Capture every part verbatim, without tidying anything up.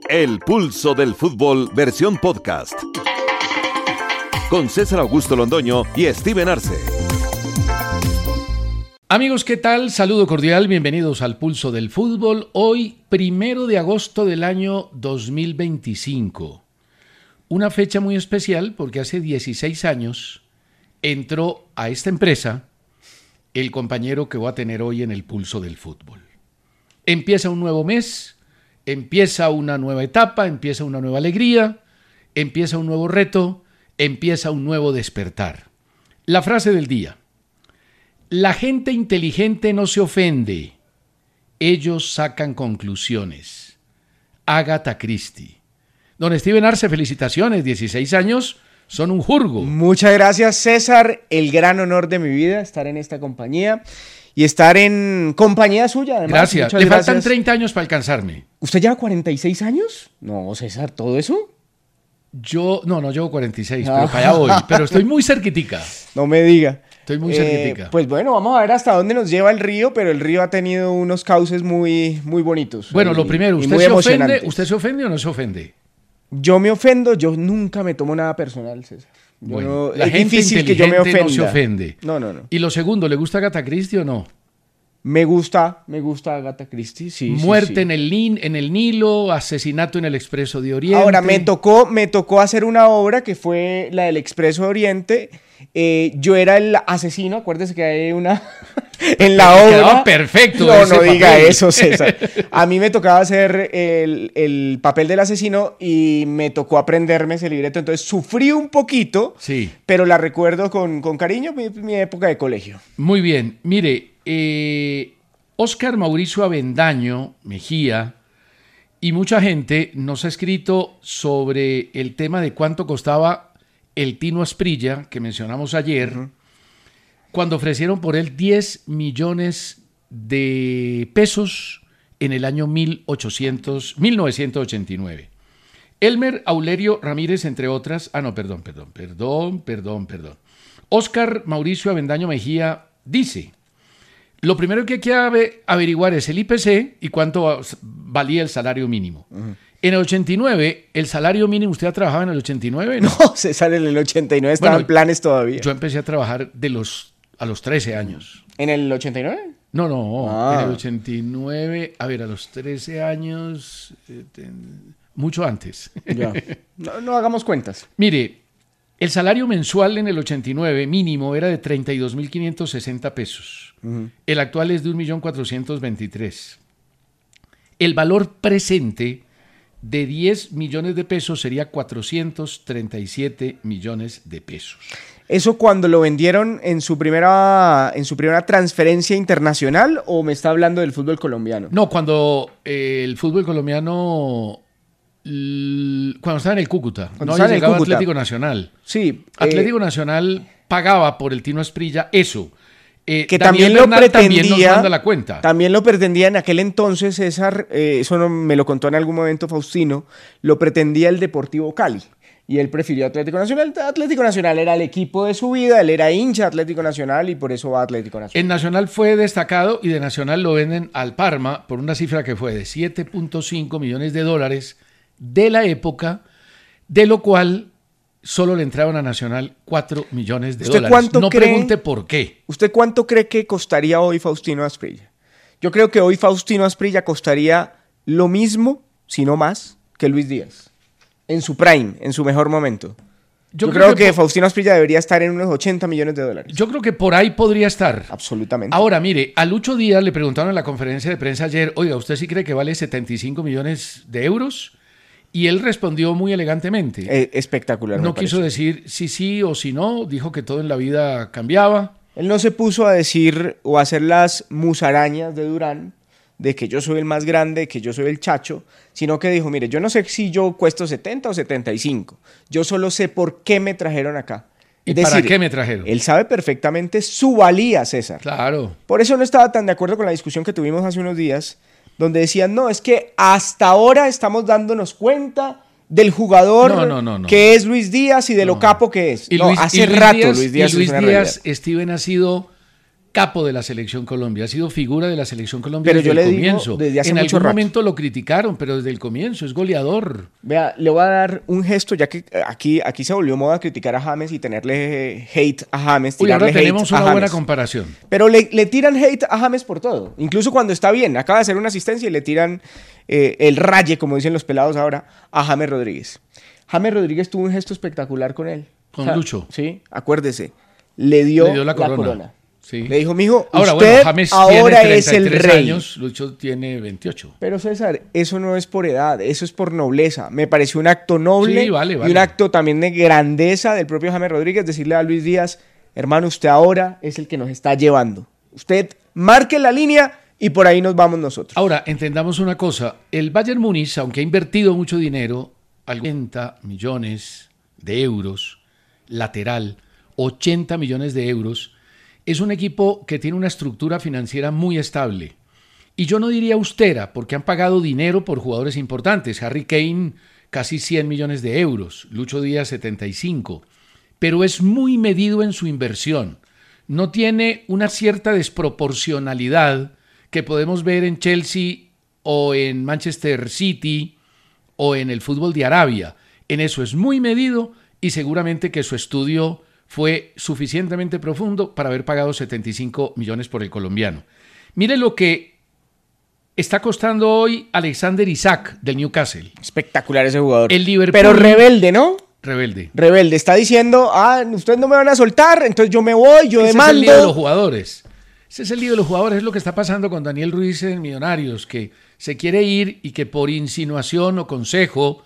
El Pulso del Fútbol, versión podcast. Con César Augusto Londoño y Steven Arce. Amigos, ¿qué tal? Saludo cordial, bienvenidos al Pulso del Fútbol. Hoy, primero de agosto del año dos mil veinticinco. Una fecha muy especial porque hace dieciséis años entró a esta empresa el compañero que voy a tener hoy en el Pulso del Fútbol. Empieza un nuevo mes, empieza una nueva etapa, empieza una nueva alegría, empieza un nuevo reto, empieza un nuevo despertar. La frase del día: la gente inteligente no se ofende, ellos sacan conclusiones. Agatha Christie. Don Steven Arce, felicitaciones, dieciséis años, son un jurgo. Muchas gracias, César, el gran honor de mi vida estar en esta compañía y estar en compañía suya, además. Gracias, Muchas le gracias. faltan treinta años para alcanzarme. ¿Usted lleva cuarenta y seis años? No, César, ¿todo eso? Yo, no, no llevo cuarenta y seis, pero para allá voy, pero estoy muy cerquitica. No me diga. Estoy muy Eh, cerquitica. pues bueno, vamos a ver hasta dónde nos lleva el río, pero el río ha tenido unos cauces muy, muy bonitos. Bueno, y, lo primero, y ¿usted muy se ofende? emocionantes. ¿Usted se ofende o no se ofende? Yo me ofendo, yo nunca me tomo nada personal, César. Yo Bueno, no- la es gente difícil que yo me inteligente ofenda. no se ofende. No, no, no. Y lo segundo, ¿le gusta Agatha Christie o no? Me gusta, me gusta Agatha Christie, sí. Muerte sí, sí. En, el, Nin- en el Nilo, asesinato en el Expreso de Oriente. Ahora, me tocó, me tocó hacer una obra que fue la del Expreso de Oriente. Eh, yo era el asesino, acuérdese que hay una... en la obra... Quedaba perfecto No, ese no diga papel. eso, César. A mí me tocaba hacer el, el papel del asesino y me tocó aprenderme ese libreto. Entonces, sufrí un poquito, Sí. pero la recuerdo con, con cariño, mi, mi época de colegio. Muy bien. Mire, eh, Óscar Mauricio Avendaño Mejía y mucha gente nos ha escrito sobre el tema de cuánto costaba el Tino Asprilla, que mencionamos ayer, uh-huh. cuando ofrecieron por él diez millones de pesos en el año mil ochocientos, mil novecientos ochenta y nueve. Elmer Aulerio Ramírez, entre otras... Ah, no, perdón, perdón, perdón, perdón, perdón. Óscar Mauricio Avendaño Mejía dice: lo primero que hay que averiguar es el I P C y cuánto valía el salario mínimo. Uh-huh. En el ochenta y nueve, el salario mínimo, ¿usted ha trabajado en el ochenta y nueve? No, no César, en el ochenta y nueve estaban bueno, planes todavía. Yo empecé a trabajar de los, a los trece años. ¿En el ochenta y nueve? No, no, ah. en el ochenta y nueve, a ver, a los trece años, eh, ten, mucho antes. Ya. No, no hagamos cuentas. Mire, el salario mensual en el ochenta y nueve mínimo era de treinta y dos mil quinientos sesenta pesos. Uh-huh. El actual es de un millón cuatrocientos veintitrés mil. El valor presente de diez millones de pesos sería cuatrocientos treinta y siete millones de pesos. ¿Eso cuando lo vendieron en su primera, en su primera transferencia internacional o me está hablando del fútbol colombiano? No, cuando eh, el fútbol colombiano... L- cuando estaba en el Cúcuta, Cuando no estaba en el llegaba Cúcuta. Atlético Nacional. Sí. Atlético eh, Nacional pagaba por el Tino Asprilla eso. Eh, que Daniel también lo Bernal pretendía, también nos manda la cuenta. También lo pretendía en aquel entonces, César, eh, eso no, me lo contó en algún momento Faustino, lo pretendía el Deportivo Cali. Y él prefirió Atlético Nacional. Atlético Nacional era el equipo de su vida, él era hincha de Atlético Nacional y por eso va a Atlético Nacional. En Nacional fue destacado y de Nacional lo venden al Parma por una cifra que fue de siete punto cinco millones de dólares de la época, de lo cual solo le entraban a Nacional cuatro millones de ¿Usted dólares. cuánto No cree, pregunte por qué. ¿Usted cuánto cree que costaría hoy Faustino Asprilla? Yo creo que hoy Faustino Asprilla costaría lo mismo, si no más, que Luis Díaz. En su prime, en su mejor momento. Yo, Yo creo, creo que, que Faustino Asprilla debería estar en unos ochenta millones de dólares. Yo creo que por ahí podría estar. Absolutamente. Ahora, mire, a Lucho Díaz le preguntaron en la conferencia de prensa ayer: oiga, ¿usted sí cree que vale setenta y cinco millones de euros? Y él respondió muy elegantemente. Eh, espectacular. No quiso decir sí, sí o sí no, dijo que todo en la vida cambiaba. Él no se puso a decir o a hacer las musarañas de Durán, de que yo soy el más grande, que yo soy el chacho, sino que dijo: mire, yo no sé si yo cuesto setenta o setenta y cinco, yo solo sé por qué me trajeron acá. ¿Y es para decir, qué me trajeron? Él sabe perfectamente su valía, César. Claro. Por eso no estaba tan de acuerdo con la discusión que tuvimos hace unos días, donde decían: no, es que hasta ahora estamos dándonos cuenta del jugador no, no, no, no. que es Luis Díaz y de lo no. capo que es. Y no, Luis, hace y Luis rato Díaz, Luis Díaz, y Luis es una Díaz realidad. Steven, ha sido capo de la Selección Colombia, ha sido figura de la Selección Colombia pero desde yo el le comienzo. Digo, desde hace en mucho algún rato. momento lo criticaron, pero desde el comienzo es goleador. Vea, le voy a dar un gesto, ya que aquí, aquí se volvió moda criticar a James y tenerle hate a James. Uy, ahora tirarle tenemos hate a una James. buena comparación. Pero le, le tiran hate a James por todo, incluso cuando está bien. Acaba de hacer una asistencia y le tiran eh, el raye, como dicen los pelados ahora, a James Rodríguez. James Rodríguez tuvo un gesto espectacular con él. Con O sea, Lucho. Sí, acuérdese. Le dio, Le dio la la corona. corona. Sí. Le dijo, mijo, Ahora, usted bueno, James ahora tiene es el treinta y tres rey. años, Lucho tiene veintiocho. Pero César, eso no es por edad, eso es por nobleza. Me pareció un acto noble Sí, vale, vale. y un acto también de grandeza del propio James Rodríguez, decirle a Luis Díaz, hermano, usted ahora es el que nos está llevando. Usted marque la línea y por ahí nos vamos nosotros. Ahora, entendamos una cosa. El Bayern Múnich, aunque ha invertido mucho dinero, ochenta millones de euros, lateral, ochenta millones de euros, es un equipo que tiene una estructura financiera muy estable. Y yo no diría austera, porque han pagado dinero por jugadores importantes. Harry Kane, casi cien millones de euros. Lucho Díaz, setenta y cinco. Pero es muy medido en su inversión. No tiene una cierta desproporcionalidad que podemos ver en Chelsea o en Manchester City o en el fútbol de Arabia. En eso es muy medido y seguramente que su estudio fue suficientemente profundo para haber pagado setenta y cinco millones por el colombiano. Mire lo que está costando hoy Alexander Isak del Newcastle. Espectacular ese jugador. El Liverpool. Pero rebelde, ¿no? Rebelde. Rebelde. Está diciendo, ah, ustedes no me van a soltar, entonces yo me voy, yo Ese demando. es el lío de los jugadores. Ese es el lío de los jugadores. Es lo que está pasando con Daniel Ruiz en Millonarios, que se quiere ir y que por insinuación o consejo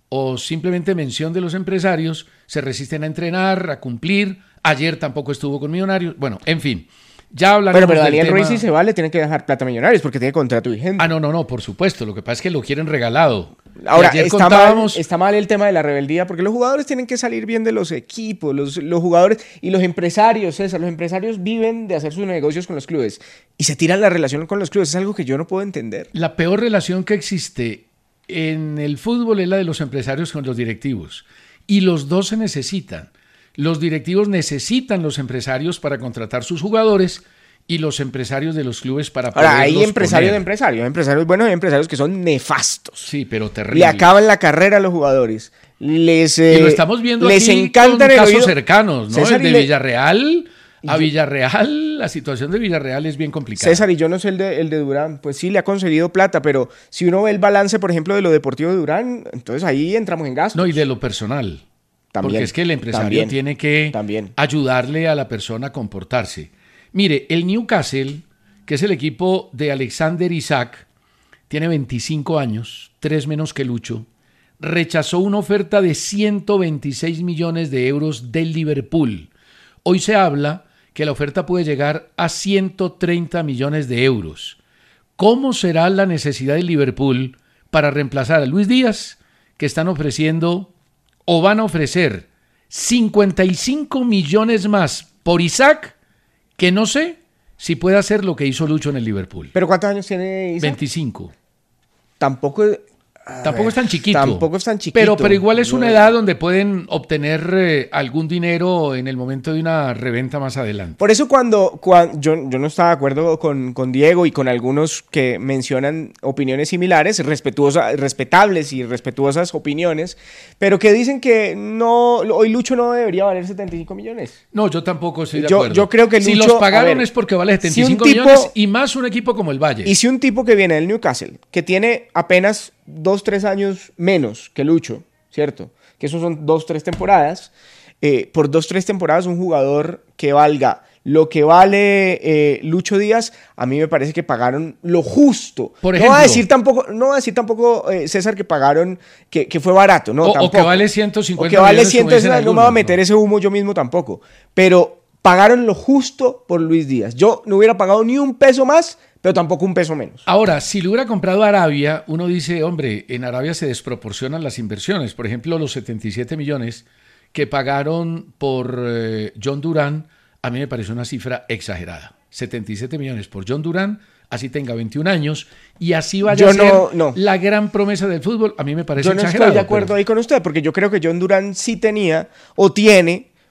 o simplemente mención de los empresarios se resisten a entrenar, a cumplir. Ayer tampoco estuvo con Millonarios. Bueno, en fin. Ya hablaremos Pero, pero del Daniel tema. Ruiz, si se va, le tiene que dejar plata a Millonarios porque tiene contrato vigente. Ah, no, no, no, por supuesto. Lo que pasa es que lo quieren regalado. Ahora, Ayer está, contábamos... mal, está mal el tema de la rebeldía porque los jugadores tienen que salir bien de los equipos, los, los jugadores y los empresarios, César, los empresarios viven de hacer sus negocios con los clubes y se tiran la relación con los clubes. Es algo que yo no puedo entender. La peor relación que existe en el fútbol es la de los empresarios con los directivos. Y los dos se necesitan. Los directivos necesitan los empresarios para contratar sus jugadores y los empresarios de los clubes para poderlos Ahora, hay empresarios poner. de empresarios, empresarios buenos y empresarios que son nefastos. Sí, pero terrible. Le acaban la carrera a los jugadores. Les, eh, y lo estamos viendo les aquí encanta con el casos oído. cercanos, ¿no? César, el de y le- Villarreal a yo- Villarreal, la situación de Villarreal es bien complicada. César, y yo no sé el de, el de Durán, pues sí le ha conseguido plata, pero si uno ve el balance, por ejemplo, de lo deportivo de Durán, entonces ahí entramos en gastos. No, y de lo personal. También, Porque es que el empresario también, tiene que también. ayudarle a la persona a comportarse. Mire, el Newcastle, que es el equipo de Alexander Isak, tiene veinticinco años, tres menos que Lucho, rechazó una oferta de ciento veintiséis millones de euros del Liverpool. Hoy se habla que la oferta puede llegar a ciento treinta millones de euros. ¿Cómo será la necesidad del Liverpool para reemplazar a Luis Díaz, que están ofreciendo o van a ofrecer cincuenta y cinco millones más por Isak, que no sé si puede hacer lo que hizo Lucho en el Liverpool? ¿Pero cuántos años tiene Isaac? veinticinco. Tampoco... a Tampoco ver, es tan chiquito. Tampoco es tan chiquito. Pero, pero igual es una Yo- edad donde pueden obtener eh, algún dinero en el momento de una reventa más adelante. Por eso cuando, cuan- yo, yo no estaba de acuerdo con, con Diego y con algunos que mencionan opiniones similares, respetuosas, respetables y respetuosas opiniones, pero que dicen que no, hoy Lucho no debería valer setenta y cinco millones. No, yo tampoco estoy de Yo- acuerdo. yo creo que si Lucho- los pagaron a ver, es porque vale setenta y si un cinco tipo- millones y más un equipo como el Valle. Y si un tipo que viene del Newcastle, que tiene apenas dos, tres años menos que Lucho, ¿cierto? Que esos son dos, tres temporadas. eh, por dos, tres temporadas, un jugador que valga lo que vale eh, Lucho Díaz, a mí me parece que pagaron lo justo. Por no va a ejemplo- decir tampoco, no va a decir tampoco eh, César, que pagaron, que, que fue barato, no, O- o tampoco. que vale ciento cincuenta O que vale millones, como ciento, dicen no me algunos, voy a meter ¿no? ese humo yo mismo tampoco. Pero pagaron lo justo por Luis Díaz. Yo no hubiera pagado ni un peso más, pero tampoco un peso menos. Ahora, si lo hubiera comprado Arabia, uno dice, hombre, en Arabia se desproporcionan las inversiones. Por ejemplo, los setenta y siete millones que pagaron por eh, John Durán, a mí me parece una cifra exagerada. setenta y siete millones por John Durán, así tenga veintiún años, y así vaya Yo a ser no- no. la gran promesa del fútbol, a mí me parece Yo no exagerado. estoy de acuerdo pero- ahí con usted, porque yo creo que John Durán sí tenía o tiene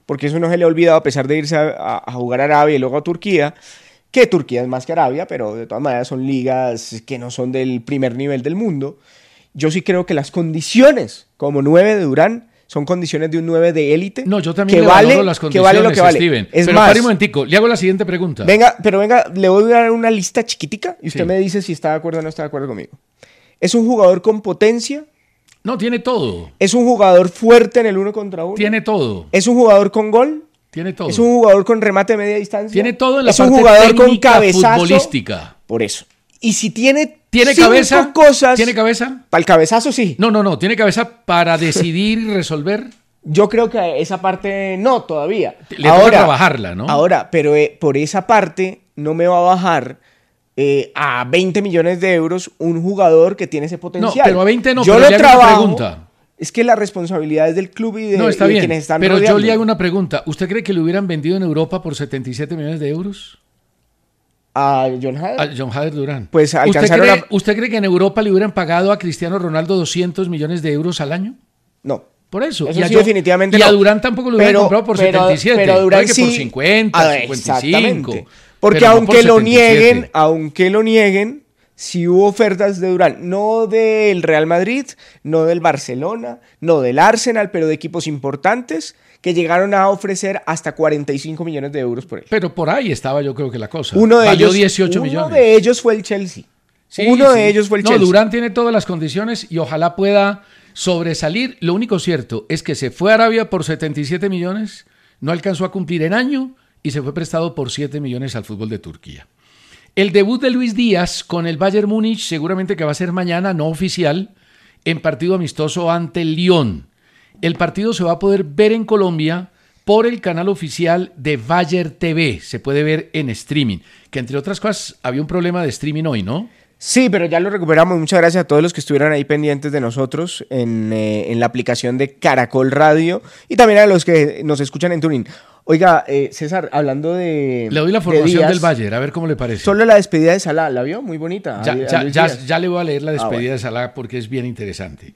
porque eso no se le ha olvidado a pesar de irse a, a, a jugar a Arabia y luego a Turquía, que Turquía es más que Arabia, pero de todas maneras son ligas que no son del primer nivel del mundo. Yo sí creo que las condiciones como nueve de Durán son condiciones de un nueve de élite. No, yo también que le vale, valoro las condiciones, que vale lo que vale. Steven. Es pero más, pare un momentico, le hago la siguiente pregunta. Venga, pero venga, le voy a dar una lista chiquitica y usted Sí. me dice si está de acuerdo o no está de acuerdo conmigo. Es un jugador con potencia, No, tiene todo. es un jugador fuerte en el uno contra uno, Tiene todo. es un jugador con gol, Tiene todo. es un jugador con remate de media distancia, Tiene todo en la es parte un jugador con técnica cabezazo, futbolística. por eso. Y si tiene ¿Tiene cinco cabeza? cosas, ¿Tiene cabeza? para el cabezazo sí. No, no, no. ¿Tiene cabeza para decidir y resolver? Yo creo que esa parte no todavía. Le toca trabajarla, ¿no? Ahora, pero eh, por esa parte no me va a bajar eh, a veinte millones de euros un jugador que tiene ese potencial. No, pero a veinte no, yo pero lo le hago una trabajo. pregunta. Es que la responsabilidad es del club y de, No, está y de bien. quienes están Pero rodeando. yo le hago una pregunta. ¿Usted cree que lo hubieran vendido en Europa por setenta y siete millones de euros? A John Hader. A John Hader Durán. Pues ¿Usted alcanzaron cree, a- ¿Usted cree que en Europa le hubieran pagado a Cristiano Ronaldo doscientos millones de euros al año? No. Por eso. Eso y a sí, John- definitivamente Y a no. Durán tampoco lo hubieran Pero- comprado por pero- setenta y siete. pero Durán Puede que por sí- cincuenta, Ah, cincuenta y cinco. exactamente. Porque pero no por aunque lo setenta y siete. nieguen, aunque lo nieguen, sí hubo ofertas de Durán, no del Real Madrid, no del Barcelona, no del Arsenal, pero de equipos importantes que llegaron a ofrecer hasta cuarenta y cinco millones de euros por él. Pero por ahí estaba yo creo que la cosa. Uno de Valió ellos, dieciocho uno millones. de ellos fue el Chelsea. Sí, uno sí. de ellos fue el no, Chelsea. Durán tiene todas las condiciones y ojalá pueda sobresalir. Lo único cierto es que se fue a Arabia por setenta y siete millones, no alcanzó a cumplir en año y se fue prestado por siete millones al fútbol de Turquía. El debut de Luis Díaz con el Bayern Múnich seguramente que va a ser mañana, no oficial, en partido amistoso ante el Lyon. El partido se va a poder ver en Colombia por el canal oficial de Bayern T V. Se puede ver en streaming, que entre otras cosas había un problema de streaming hoy, ¿no? Sí, pero ya lo recuperamos. Muchas gracias a todos los que estuvieron ahí pendientes de nosotros en, eh, en la aplicación de Caracol Radio y también a los que nos escuchan en Tuning. Oiga, eh, César, hablando de. Le doy la de formación Díaz, del Bayern, a ver cómo le parece. Solo la despedida de Salah, ¿la vio? Muy bonita. Ya, a- a ya, Luis ya, Díaz. ya le voy a leer la despedida Ah, bueno. de Salah porque es bien interesante.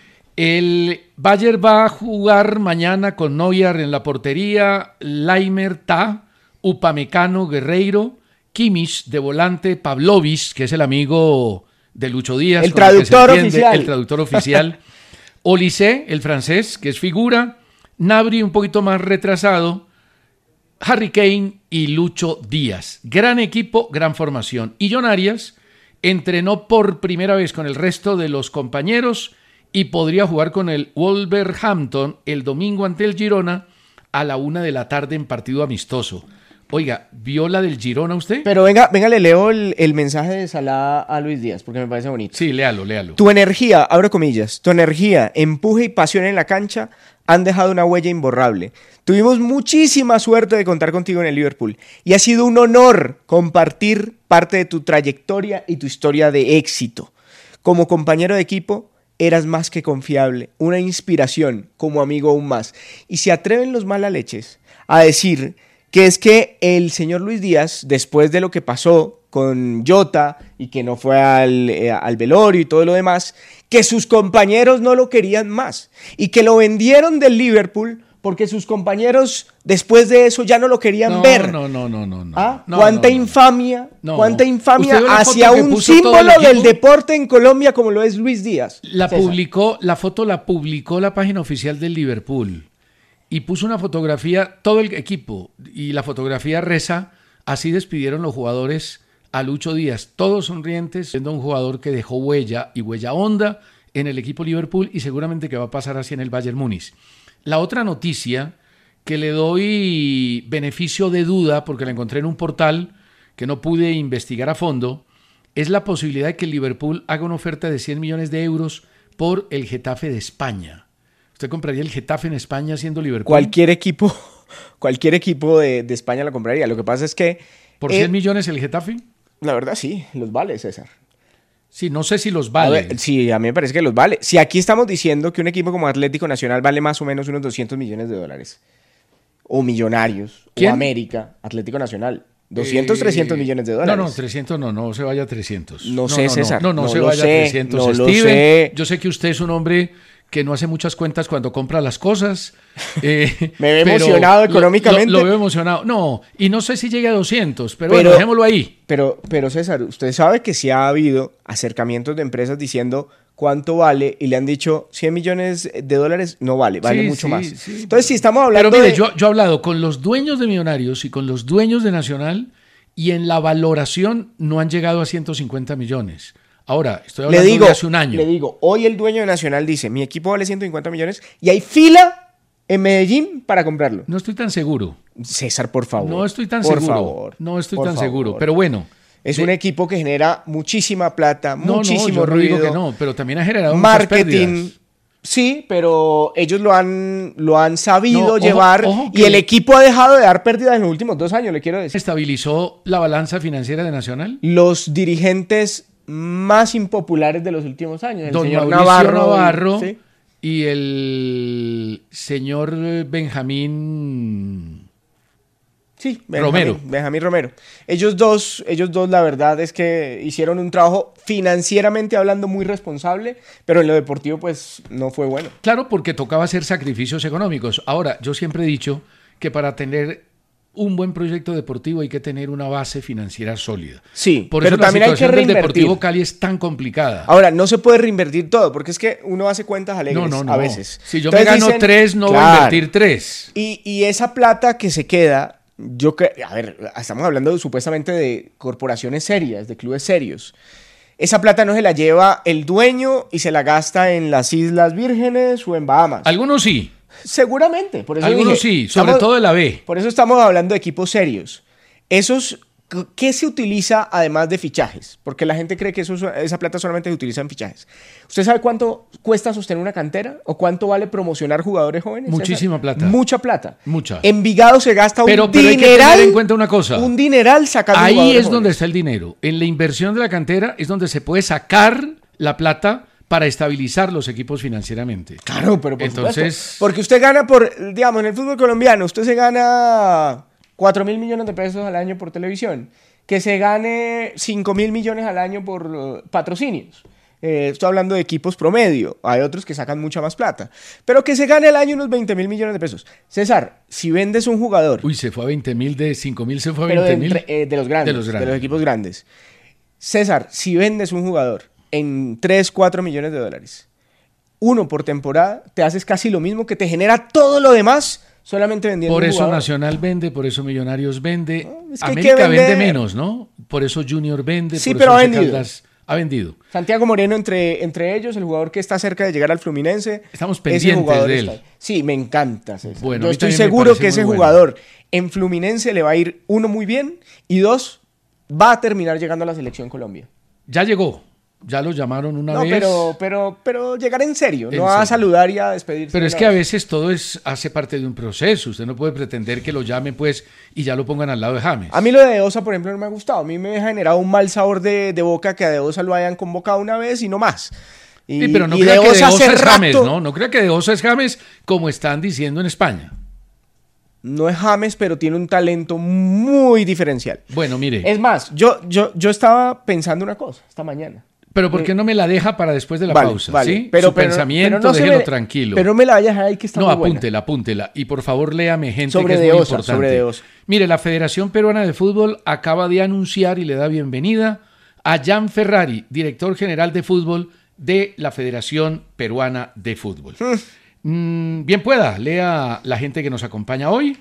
El Bayern va a jugar mañana con Neuer en la portería, Laimer, Ta, Upamecano, Guerreiro, Kimmich de volante, Pavlovic, que es el amigo de Lucho Díaz. El con que se traductor entiende, oficial. El traductor oficial. Olise, el francés, que es figura. Nabri, un poquito más retrasado. Harry Kane y Lucho Díaz. Gran equipo, gran formación. Y John Arias entrenó por primera vez con el resto de los compañeros y podría jugar con el Wolverhampton el domingo ante el Girona a la una de la tarde en partido amistoso. Oiga, ¿vio la del Girona usted? Pero venga, venga, le leo el, el mensaje de Salah a Luis Díaz porque me parece bonito. Sí, léalo, léalo. Tu energía, abro comillas, tu energía, empuje y pasión en la cancha han dejado una huella imborrable. Tuvimos muchísima suerte de contar contigo en el Liverpool y ha sido un honor compartir parte de tu trayectoria y tu historia de éxito. Como compañero de equipo, eras más que confiable, una inspiración, como amigo aún más. Y se atreven los malaleches a decir que es que el señor Luis Díaz, después de lo que pasó con Jota y que no fue al, eh, al velorio y todo lo demás, que sus compañeros no lo querían más y que lo vendieron del Liverpool porque sus compañeros después de eso ya no lo querían No, ver. no, no, no, no, no. ¿Ah? No, ¿Cuánta no, no. infamia? No. ¿Cuánta infamia ¿Usted vio la hacia foto que un puso todo el símbolo del equipo? deporte en Colombia como lo es Luis Díaz? La César. publicó, la foto la publicó la página oficial del Liverpool y puso una fotografía, todo el equipo, y la fotografía reza, así despidieron los jugadores a Lucho Díaz, todos sonrientes, siendo un jugador que dejó huella y huella honda en el equipo Liverpool y seguramente que va a pasar así en el Bayern Múnich. La otra noticia que le doy beneficio de duda, porque la encontré en un portal que no pude investigar a fondo, es la posibilidad de que el Liverpool haga una oferta de cien millones de euros por el Getafe de España. ¿Usted compraría el Getafe en España siendo Liverpool? Cualquier equipo, cualquier equipo de, de España lo compraría. Lo que pasa es que... ¿Por eh, cien millones el Getafe? La verdad sí, los vale, César. Sí, no sé si los A vale. ver, sí, a mí me parece que los vale. Si aquí estamos diciendo que un equipo como Atlético Nacional vale más o menos unos doscientos millones de dólares. O Millonarios. ¿Quién? O América. Atlético Nacional. doscientos, Eh, trescientos millones de dólares. No, no, trescientos no, no se vaya a trescientos. No sé, César, No, no, no no se lo vaya sé, a trescientos. no lo Steven, sé. yo sé que usted es un hombre que no hace muchas cuentas cuando compra las cosas. Eh, Me ve emocionado económicamente. Lo, lo, lo veo emocionado. No, y no sé si llegue a doscientos, pero, pero bueno, dejémoslo ahí. Pero, pero César, usted sabe que sí ha habido acercamientos de empresas diciendo cuánto vale y le han dicho cien millones de dólares, no vale, vale sí, mucho sí, más. Sí. Entonces, si estamos hablando Pero mire, de... yo, yo he hablado con los dueños de Millonarios y con los dueños de Nacional y en la valoración no han llegado a ciento cincuenta millones. Ahora, estoy hablando le digo, de hace un año. Le digo, hoy el dueño de Nacional dice, mi equipo vale ciento cincuenta millones y hay fila en Medellín para comprarlo. No estoy tan seguro. César, por favor. No estoy tan por seguro. Favor, no estoy por tan favor. seguro, pero bueno. Es de... un equipo que genera muchísima plata, no, muchísimo no, yo ruido. No digo que no, pero también ha generado marketing. Muchas pérdidas. Sí, pero ellos lo han, lo han sabido no, ojo, llevar ojo y el equipo ha dejado de dar pérdidas en los últimos dos años, le quiero decir. ¿Estabilizó la balanza financiera de Nacional? Los dirigentes más impopulares de los últimos años. El Don señor Mauricio Navarro, Navarro ¿sí? Y el señor Benjamín... Sí, Benjamín, Romero. Benjamín Romero. Ellos dos, ellos dos, la verdad es que hicieron un trabajo financieramente hablando muy responsable, pero en lo deportivo pues no fue bueno. Claro, porque tocaba hacer sacrificios económicos. Ahora, yo siempre he dicho que para tener un buen proyecto deportivo hay que tener una base financiera sólida. Sí, Por pero eso también la hay que situación del reinvertir. Deportivo Cali es tan complicada. Ahora, no se puede reinvertir todo, porque es que uno hace cuentas alegres no, no, no. a veces. Si yo Entonces me gano dicen, tres, no claro, voy a invertir tres. Y, y esa plata que se queda, yo que, a ver, estamos hablando de, supuestamente de corporaciones serias, de clubes serios. Esa plata no se la lleva el dueño y se la gasta en las Islas Vírgenes o en Bahamas. Algunos sí. Seguramente. Por eso Algunos dije, sí, sobre estamos, todo de la B. Por eso estamos hablando de equipos serios. Esos, ¿qué se utiliza además de fichajes? Porque la gente cree que eso, esa plata solamente se utiliza en fichajes. ¿Usted sabe cuánto cuesta sostener una cantera? ¿O cuánto vale promocionar jugadores jóvenes? Muchísima Esa, plata. Mucha plata. Mucha. Envigado se gasta pero, un pero dineral. Hay que tener en cuenta una cosa. Un dineral sacando Ahí jugadores es donde jóvenes. está el dinero. En la inversión de la cantera es donde se puede sacar la plata para estabilizar los equipos financieramente. Claro, pero por Entonces, supuesto. Porque usted gana por, digamos, en el fútbol colombiano, usted se gana cuatro mil millones de pesos al año por televisión. Que se gane cinco mil millones al año por uh, patrocinios. Eh, estoy hablando de equipos promedio. Hay otros que sacan mucha más plata. Pero que se gane al año unos veinte mil millones de pesos. César, si vendes un jugador... Uy, se fue a veinte mil, de cinco mil se fue a pero veinte de, mil. entre, eh, de los grandes, de los grandes. de los equipos grandes. César, si vendes un jugador en tres, cuatro millones de dólares, uno por temporada, te haces casi lo mismo que te genera todo lo demás solamente vendiendo Por un eso jugador. Nacional vende, por eso Millonarios vende. No, es que hay América que vender. vende menos, ¿no? Por eso Junior vende. Sí, por pero eso ha Once vendido. Caldas ha vendido. Santiago Moreno entre, entre ellos, el jugador que está cerca de llegar al Fluminense. Estamos ese pendientes jugador de él. está- Sí, me encanta, César. Bueno, a Yo mí estoy también me seguro parece que ese muy bueno. jugador en Fluminense le va a ir, uno, muy bien, y dos, va a terminar llegando a la Selección Colombia. Ya llegó. Ya lo llamaron una No, vez. pero, pero, pero llegar en serio, En no a serio. saludar y a despedirse. Pero de es una que a vez. veces todo es hace parte de un proceso. Usted no puede pretender que lo llamen pues y ya lo pongan al lado de James. A mí lo de Osa, por ejemplo, no me ha gustado. A mí me ha generado un mal sabor de, de boca que a De Osa lo hayan convocado una vez y no más. Y, Sí, pero no y crea que de hace Osa es James, rato- ¿no? No crea que de Osa es James como están diciendo en España. No es James, pero tiene un talento muy diferencial. Bueno, mire. Es más, yo, yo, yo estaba pensando una cosa esta mañana. Pero ¿por qué no me la deja para después de la Vale, pausa? vale. ¿Sí? Pero, Su pero- pensamiento, pero no se déjelo me- tranquilo. Pero no me la vayas a dejar ahí que está No, muy buena. apúntela, apúntela. Y por favor, léame, gente, Sobre que es de muy Osa, importante. sobre de Osa. Mire, la Federación Peruana de Fútbol acaba de anunciar y le da bienvenida a Jan Ferrari, director general de fútbol de la Federación Peruana de Fútbol. Mm, bien pueda, lea la gente que nos acompaña hoy.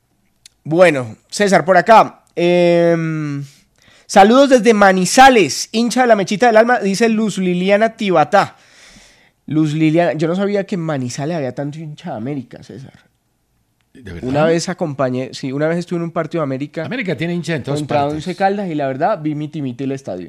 Bueno, César, por acá. Eh, saludos desde Manizales, hincha de la Mechita del Alma, dice Luz Liliana Tibatá. Luz Liliana, yo no sabía que en Manizales había tanto hincha de América, César. ¿De verdad? Una vez acompañé, sí, una vez estuve en un partido de América América tiene hincha en todas contra partes. Once Caldas y la verdad vi miti miti el estadio.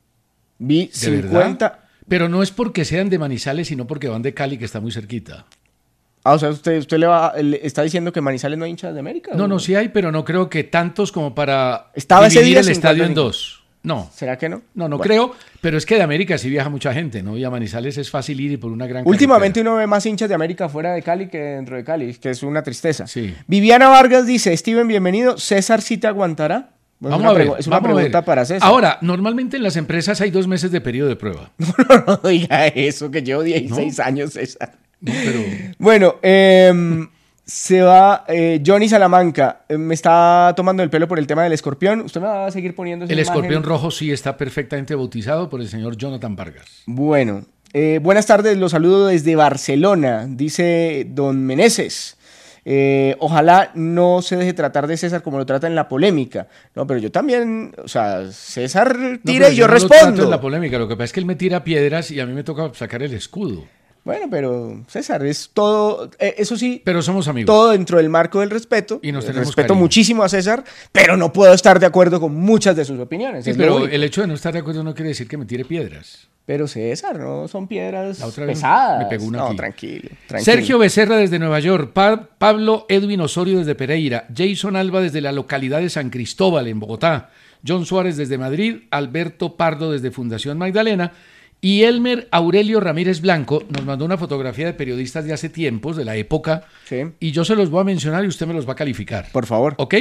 Vi ¿De cincuenta... verdad? Pero no es porque sean de Manizales, sino porque van de Cali, que está muy cerquita. Ah, o sea, usted, usted le, va, le está diciendo que en Manizales no hay hinchas de América. No, ¿o? no, sí hay, pero no creo que tantos como para Estaba ese dividir día el estadio en cincuenta y cinco. dos. No, ¿Será que no? no, no Bueno. creo, pero es que de América sí viaja mucha gente, ¿no? Y a Manizales es fácil ir y por una gran Últimamente carretera. uno ve más hinchas de América fuera de Cali que dentro de Cali, que es una tristeza. Sí. Viviana Vargas dice, Steven, bienvenido. ¿César sí te aguantará? Bueno, Vamos es una, a ver, pregu- es una vamos a pregunta ver. para César. Ahora, normalmente en las empresas hay dos meses de periodo de prueba. No diga eso, que llevo dieciséis años, César. No, pero... Bueno, eh, se va eh, Johnny Salamanca. Eh, me está tomando el pelo por el tema del escorpión. ¿Usted me va a seguir poniendo esa El imagen? escorpión rojo sí está perfectamente bautizado por el señor Jonathan Vargas. Bueno, eh, buenas tardes, los saludo desde Barcelona, dice don Meneses. Eh, ojalá no se deje tratar de César como lo trata en la polémica. No, pero yo también, o sea, César tira no, y yo, yo no respondo. Lo trato en la polémica, lo que pasa es que él me tira piedras y a mí me toca sacar el escudo. Bueno, pero César, es todo, eh, eso sí, pero somos amigos. Todo dentro del marco del respeto. Y nos eh, tenemos respeto cariño. muchísimo a César, pero no puedo estar de acuerdo con muchas de sus opiniones. Sí, es pero lógico. el hecho de no estar de acuerdo no quiere decir que me tire piedras. Pero César, no son piedras La otra vez pesadas. me pegó una no, aquí. tranquilo, tranquilo. Sergio Becerra desde Nueva York, pa Pablo Edwin Osorio desde Pereira, Jason Alba desde la localidad de San Cristóbal en Bogotá, John Suárez desde Madrid, Alberto Pardo desde Fundación Magdalena y Elmer Aurelio Ramírez Blanco nos mandó una fotografía de periodistas de hace tiempos, de la época, Sí. y yo se los voy a mencionar y usted me los va a calificar. Por favor. ¿Ok?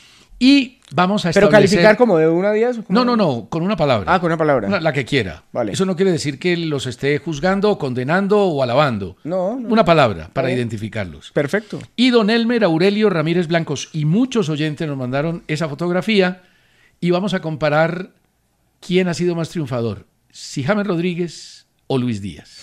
Y vamos a Pero establecer... calificar como de una a diez. No, no, no, con una palabra. Ah, con una palabra. Una- la que quiera. Vale. Eso no quiere decir que los esté juzgando, o condenando o alabando. No, no. Una palabra para bien. identificarlos. Perfecto. Y don Elmer Aurelio Ramírez Blancos y muchos oyentes nos mandaron esa fotografía y vamos a comparar quién ha sido más triunfador, si James Rodríguez o Luis Díaz.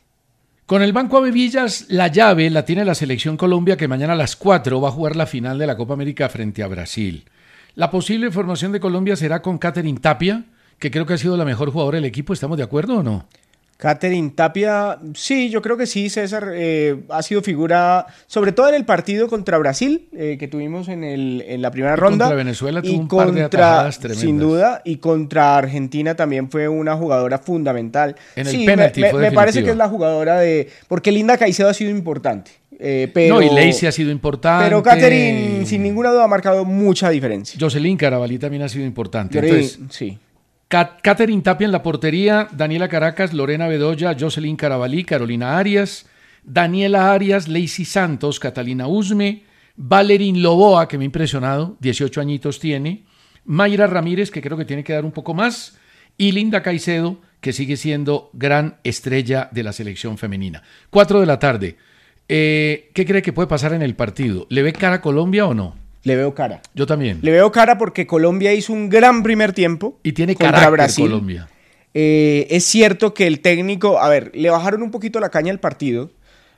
Con el Banco Abevillas, la llave la tiene la Selección Colombia, que mañana a las cuatro va a jugar la final de la Copa América frente a Brasil. La posible formación de Colombia será con Katherine Tapia, que creo que ha sido la mejor jugadora del equipo. ¿Estamos de acuerdo o no? Katherine Tapia, sí, yo creo que sí, César, eh, ha sido figura, sobre todo en el partido contra Brasil, eh, que tuvimos en, el, en la primera Y ronda. contra Venezuela tuvo y un par de contra, atajadas tremendas. sin duda, y contra Argentina también fue una jugadora fundamental. En el sí, penalti me, fue me, me parece definitiva. que es la jugadora de... Porque Linda Caicedo ha sido importante. Eh, pero, no, y Lacey ha sido importante. Pero Katherine, sin ninguna duda, ha marcado mucha diferencia. Jocelyn Carabalí también ha sido importante. Yo Entonces, creo- sí. Kat- Katherine Tapia en la portería, Daniela Caracas, Lorena Bedoya, Jocelyn Carabalí, Carolina Arias, Daniela Arias, Lacey Santos, Catalina Usme, Valerín Loboa, que me ha impresionado, dieciocho añitos tiene, Mayra Ramírez, que creo que tiene que dar un poco más, y Linda Caicedo, que sigue siendo gran estrella de la selección femenina. Cuatro de la tarde. Eh, ¿Qué cree que puede pasar en el partido? ¿Le ve cara a Colombia o no? Le veo cara. Yo también. Le veo cara porque Colombia hizo un gran primer tiempo. Y tiene contra carácter Brasil. Colombia. Eh, es cierto que el técnico, a ver, le bajaron un poquito la caña al partido,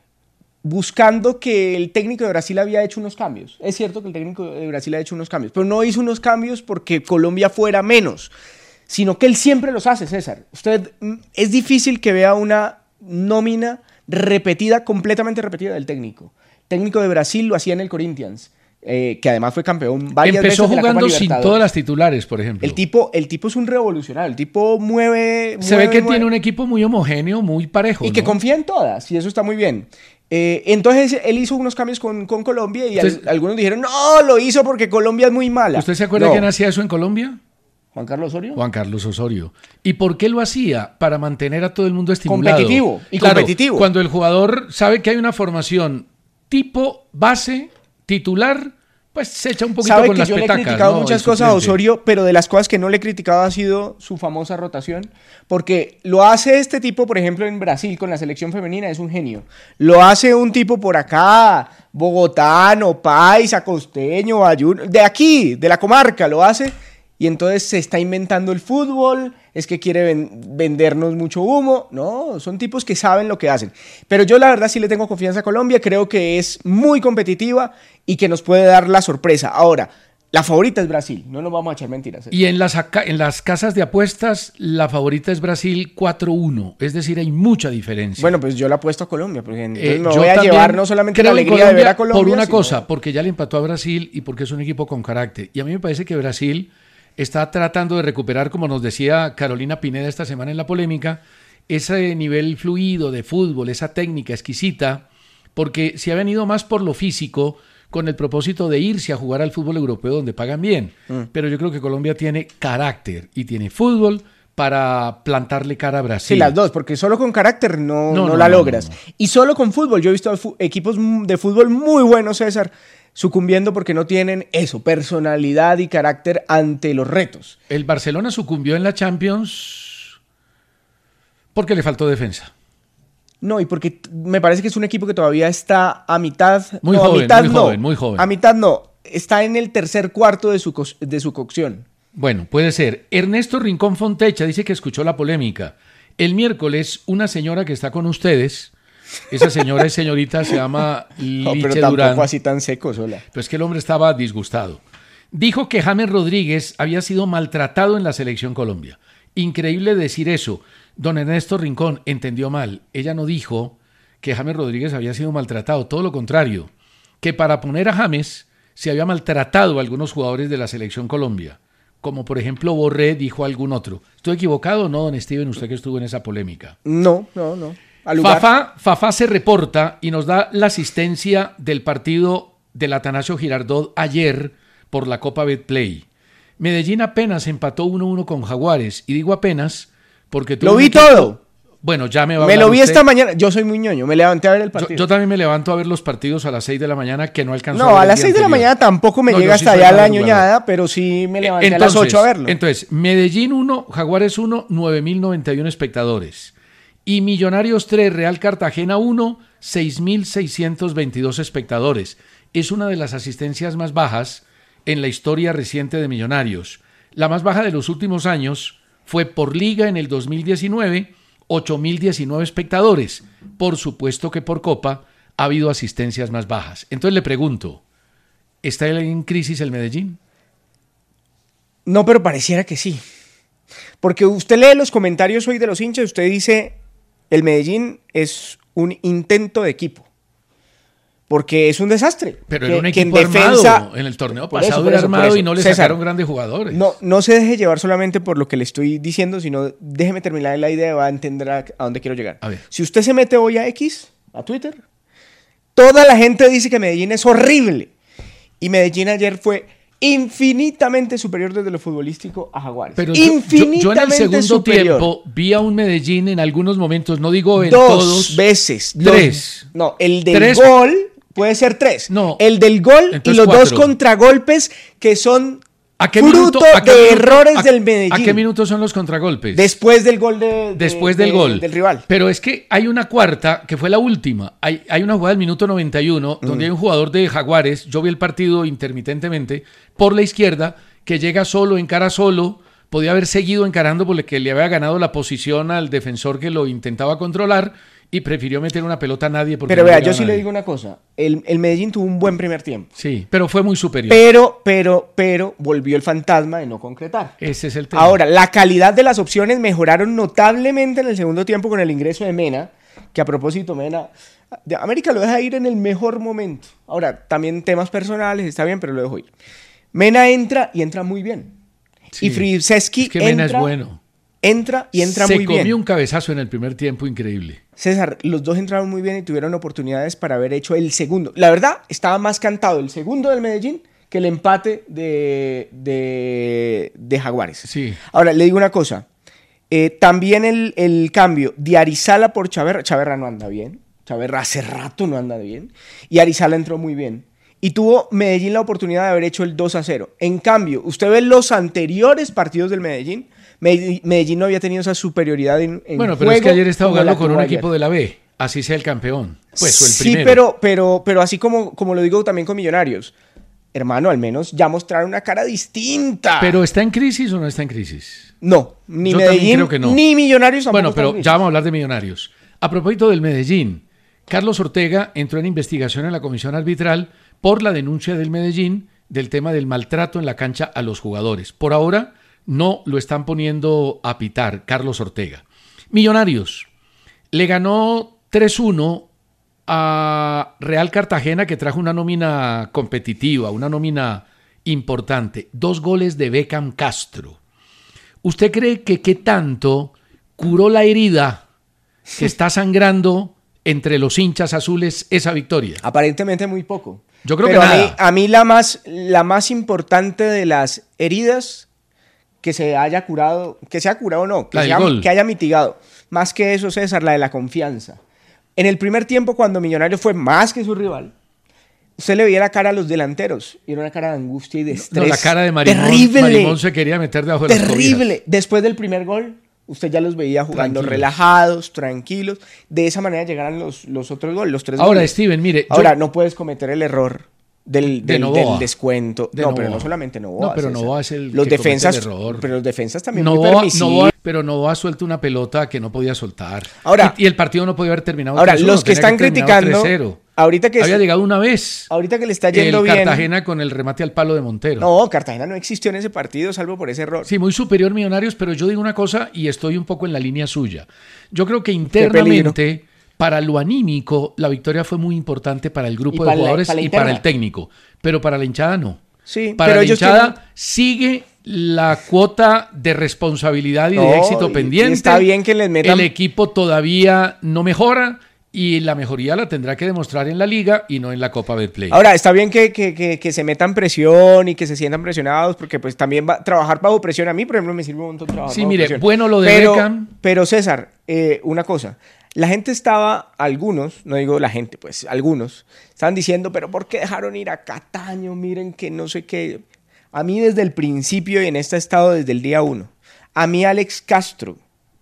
buscando que el técnico de Brasil había hecho unos cambios. Es cierto que el técnico de Brasil ha hecho unos cambios, pero no hizo unos cambios porque Colombia fuera menos, sino que él siempre los hace, César. Usted, mm, es difícil que vea una nómina repetida, completamente repetida del técnico. El técnico de Brasil lo hacía en el Corinthians. Eh, que además fue campeón varias Empezó veces de la Copa jugando sin Libertadores. todas las titulares, por ejemplo. El tipo, el tipo es un revolucionario, el tipo mueve... Se mueve, ve que mueve, tiene un equipo muy homogéneo, muy parejo. y que ¿no? confía en todas, y eso está muy bien. Eh, entonces él hizo unos cambios con, con Colombia y Entonces- al- algunos dijeron, no, lo hizo porque Colombia es muy mala. ¿Usted se acuerda No. quién hacía eso en Colombia? ¿Juan Carlos Osorio? Juan Carlos Osorio. ¿Y por qué lo hacía? Para mantener a todo el mundo estimulado. Competitivo, y Claro, competitivo. Cuando el jugador sabe que hay una formación tipo base, titular, pues se echa un poquito Sabe con que las yo le he petacas. criticado ¿no? muchas El cosas a suplente. Osorio, pero de las cosas que no le he criticado ha sido su famosa rotación, porque lo hace este tipo, por ejemplo, en Brasil con la selección femenina, es un genio. Lo hace un tipo por acá, bogotano, paisa, costeño, ayuno, de aquí, de la comarca, lo hace, y entonces se está inventando el fútbol, es que quiere ven- vendernos mucho humo. No, son tipos que saben lo que hacen. Pero yo la verdad sí le tengo confianza a Colombia, creo que es muy competitiva y que nos puede dar la sorpresa. Ahora, la favorita es Brasil, no nos vamos a echar mentiras. Y en las, aca- en las casas de apuestas, la favorita es Brasil cuatro uno. Es decir, hay mucha diferencia. Bueno, pues yo la apuesto a Colombia, porque entonces Eh, me yo voy a también llevar no solamente la creo en alegría de ver a Colombia Colombia, por una sino- cosa, porque ya le empató a Brasil y porque es un equipo con carácter. Y a mí me parece que Brasil está tratando de recuperar, como nos decía Carolina Pineda esta semana en la polémica, ese nivel fluido de fútbol, esa técnica exquisita, porque se ha venido más por lo físico con el propósito de irse a jugar al fútbol europeo donde pagan bien. Mm. Pero yo creo que Colombia tiene carácter y tiene fútbol para plantarle cara a Brasil. Sí, las dos, porque solo con carácter no, No, no no, la no, logras. no, no. Y solo con fútbol, yo he visto fu- equipos m- de fútbol muy buenos, César, sucumbiendo porque no tienen eso, personalidad y carácter ante los retos. El Barcelona sucumbió en la Champions porque le faltó defensa. No, y porque me parece que es un equipo que todavía está a mitad. Muy no, joven, a mitad muy no, joven, muy joven. A mitad no. Está en el tercer cuarto de su, co de su cocción. Bueno, puede ser. Ernesto Rincón Fontecha dice que escuchó la polémica. El miércoles, una señora que está con ustedes, esa señora es señorita, se llama Liche no, pero tampoco Durán. así tan seco, sola. Pero es que el hombre estaba disgustado. Dijo que James Rodríguez había sido maltratado en la Selección Colombia. Increíble decir eso. Don Ernesto Rincón entendió mal. Ella no dijo que James Rodríguez había sido maltratado, todo lo contrario, que para poner a James se había maltratado a algunos jugadores de la Selección Colombia, como por ejemplo Borré, dijo algún otro. ¿Estoy equivocado o no, don Steven, usted que estuvo en esa polémica? No, no, no. Al lugar. Fafá, Fafá se reporta y nos da la asistencia del partido del Atanasio Girardot ayer por la Copa Betplay. Medellín apenas empató uno uno con Jaguares, y digo apenas porque... Lo vi equipo... todo. Bueno, ya me va a Me lo vi usted. esta mañana. Yo soy muy ñoño. Me levanté a ver el partido. Yo, yo también me levanto a ver los partidos a las seis de la mañana, que no alcanzó No, a ver a el las día seis de la anterior. mañana tampoco me no, llega sí hasta allá la jugador. ñoñada, pero sí me levanté entonces, a las ocho a verlo. Entonces, Medellín uno, Jaguares uno, nueve mil noventa y uno espectadores. Y Millonarios tres, Real Cartagena uno, seis mil seiscientos veintidós espectadores. Es una de las asistencias más bajas en la historia reciente de Millonarios. La más baja de los últimos años fue por liga en el dos mil diecinueve, ocho mil diecinueve espectadores. Por supuesto que por Copa ha habido asistencias más bajas. Entonces le pregunto, ¿está en crisis el Medellín? No, pero pareciera que sí. Porque usted lee los comentarios hoy de los hinchas y usted dice, el Medellín es un intento de equipo. Porque es un desastre. Pero que, era un que equipo en defensa, armado. En el torneo por pasado eso, por era eso, por armado eso. y no le César, sacaron grandes jugadores. No, no se deje llevar solamente por lo que le estoy diciendo, sino déjeme terminar la idea y va a entender a, a dónde quiero llegar. A ver. Si usted se mete hoy a X, a Twitter, toda la gente dice que Medellín es horrible. Y Medellín ayer fue infinitamente superior desde lo futbolístico a Jaguares. Pero yo, infinitamente yo, yo en el segundo superior. tiempo vi a un Medellín en algunos momentos, no digo en dos todos. veces. Tres. Dos, no, el del Tres. gol puede ser tres. No. El del gol y Entonces, los cuatro. dos contragolpes que son ¿A qué fruto minuto, a qué de minuto- errores a- del Medellín. ¿A qué minutos son los contragolpes? Después del gol de, de- Después de- del gol. del rival. Pero es que hay una cuarta, que fue la última. Hay, hay una jugada del minuto noventa y uno, donde hay un jugador de Jaguares, yo vi el partido intermitentemente, por la izquierda, que llega solo, encara solo, podía haber seguido encarando porque le había ganado la posición al defensor que lo intentaba controlar y prefirió meter una pelota a nadie. Porque Pero no vea, llegaba yo sí a le nadie. digo una cosa. El, el Medellín tuvo un buen primer tiempo. Sí, pero fue muy superior. Pero, pero, pero volvió el fantasma de no concretar. Ese es el tema. Ahora, la calidad de las opciones mejoraron notablemente en el segundo tiempo con el ingreso de Mena, que a propósito, Mena, de América lo deja ir en el mejor momento. Ahora, también temas personales, está bien, pero lo dejo ir. Mena entra y entra muy bien. Sí. Y Friseski Es que Mena entra, es bueno. entra y entra Se muy bien. comió un cabezazo en el primer tiempo increíble. César, los dos entraron muy bien y tuvieron oportunidades para haber hecho el segundo. La verdad, estaba más cantado el segundo del Medellín que el empate de, de, de Jaguares. Sí. Ahora, le digo una cosa. Eh, también el, el cambio de Arizala por Chaverra. Chaverra no anda bien. Chaverra hace rato no anda bien. Y Arizala entró muy bien. Y tuvo Medellín la oportunidad de haber hecho el dos a cero. En cambio, usted ve los anteriores partidos del Medellín. Medellín no había tenido esa superioridad en, en Bueno, pero juego es que ayer está como la jugando con tuvo un ayer. equipo de la B, así sea el campeón. Pues, o el Sí, primero. pero, pero, pero así como, como lo digo también con Millonarios, hermano, al menos ya mostraron una cara distinta. ¿Pero está en crisis o no está en crisis? No, ni Yo también Medellín, creo que no. ni Millonarios tampoco Bueno, están pero en crisis. ya vamos a hablar de Millonarios. A propósito del Medellín, Carlos Ortega entró en investigación en la comisión arbitral por la denuncia del Medellín del tema del maltrato en la cancha a los jugadores. Por ahora no lo están poniendo a pitar Carlos Ortega. Millonarios le ganó tres uno a Real Cartagena, que trajo una nómina competitiva, una nómina importante. Dos goles de Beckham Castro. ¿Usted cree que qué tanto curó la herida que está sangrando entre los hinchas azules esa victoria? Aparentemente muy poco. Yo creo Pero que a mí, nada. a mí la más, la más importante de las heridas que se haya curado, que se haya curado o no, que, La del sea- gol. que haya mitigado. Más que eso, César, la de la confianza. En el primer tiempo, cuando Millonarios fue más que su rival, usted le veía la cara a los delanteros. Y era una cara de angustia y de estrés. No, la cara de Marimón, Terrible. Marimón se quería meter debajo de las cobijas. Terrible. Después del primer gol, usted ya los veía jugando Tranquilos. relajados, tranquilos. De esa manera llegaran los, los otros goles, los tres Ahora, goles. Steven, mire. Ahora, yo- no puedes cometer el error del, De del, Novoa. del descuento. De no, Novoa. pero no solamente Novoa. No, pero César. Novoa es el los que comete defensas, el error. Pero los defensas también muy Novoa, permisivos. Novoa- pero Novoa suelta una pelota que no podía soltar. Ahora- y, y el partido no podía haber terminado Ahora, tres uno, los que tenía están haber terminado criticando, tres cero. ahorita que, Había es- llegado una vez ahorita que le está el yendo bien. Cartagena con el remate al palo de Montero. No, Cartagena no existió en ese partido, salvo por ese error. Sí, muy superior Millonarios, pero yo digo una cosa y estoy un poco en la línea suya. Yo creo que peligro. internamente, para lo anímico, la victoria fue muy importante para el grupo Y de para la- jugadores para la y para interna. el técnico, pero para la hinchada no. Sí, Para pero la ellos hinchada tienen- sigue la cuota de responsabilidad y No, de éxito y- y pendiente. está bien que les metan- El equipo todavía no mejora y la mejoría la tendrá que demostrar en la liga y no en la Copa Betplay. Ahora, está bien que, que, que, que se metan presión y que se sientan presionados, porque pues también va, trabajar bajo presión a mí, por ejemplo, me sirve un montón trabajar Sí, bajo mire, presión. bueno lo de pero, Beckham. Pero César, eh, una cosa, la gente estaba, algunos, no digo la gente, pues algunos, estaban diciendo, pero ¿por qué dejaron ir a Cataño? Miren que no sé qué. A mí desde el principio y en este estado desde el día uno, a mí Alex Castro,